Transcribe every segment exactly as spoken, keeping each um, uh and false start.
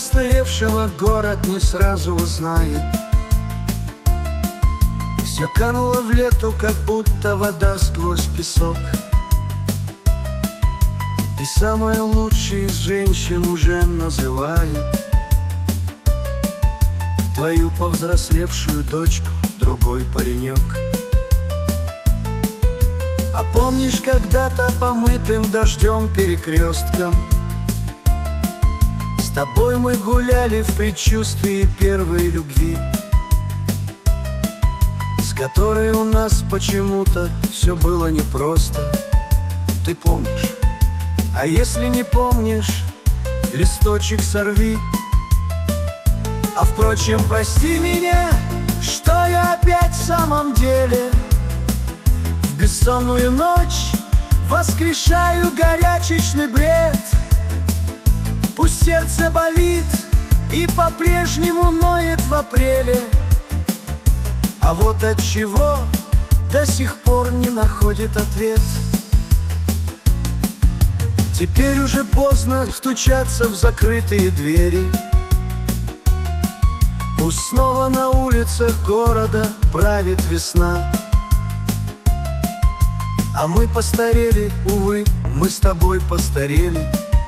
постаревшего город не сразу узнает. Все кануло в лету, как будто вода сквозь песок. И самая лучшая из женщин уже называет твою повзрослевшую дочку другой паренек. А помнишь, когда-то помытым дождем перекрестком с тобой мы гуляли в предчувствии первой любви, с которой у нас почему-то все было непросто. Ты помнишь? А если не помнишь, листочек сорви. А впрочем, прости меня, что я опять в самом деле в бессонную ночь воскрешаю горячечный бред. Пусть сердце болит и по-прежнему ноет в апреле, а вот от чего до сих пор не находит ответ. Теперь уже поздно стучаться в закрытые двери. Пусть снова на улицах города правит весна, а мы постарели, увы, мы с тобой постарели.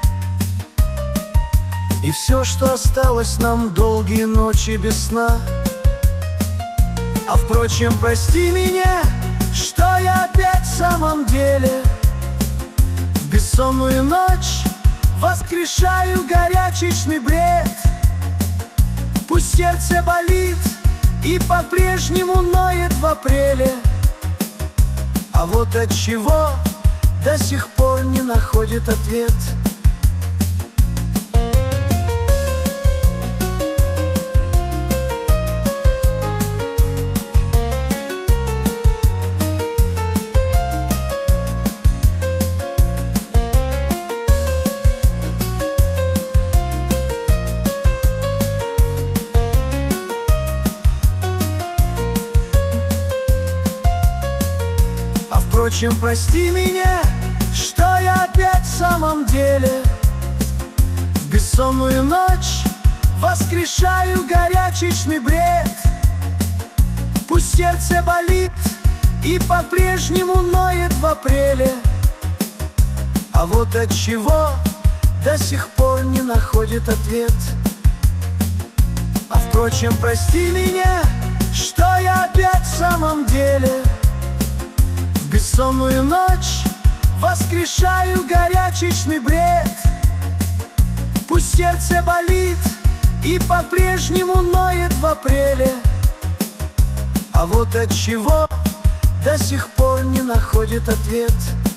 И все, что осталось нам, долгие ночи без сна. А впрочем, прости меня, что я опять в самом деле в бессонную ночь воскрешаю горячечный бред. Пусть сердце болит и по-прежнему ноет в апреле, а вот от чего до сих пор не находит ответ. Впрочем, прости меня, что я опять в самом деле в бессонную ночь воскрешаю горячечный бред. Пусть сердце болит и по-прежнему ноет в апреле, а вот от чего до сих пор не находит ответ. А впрочем, прости меня, что я опять в самом деле в бессонную ночь воскрешаю горячечный бред. Пусть сердце болит и по-прежнему ноет в апреле, а вот от чего до сих пор не находит ответ.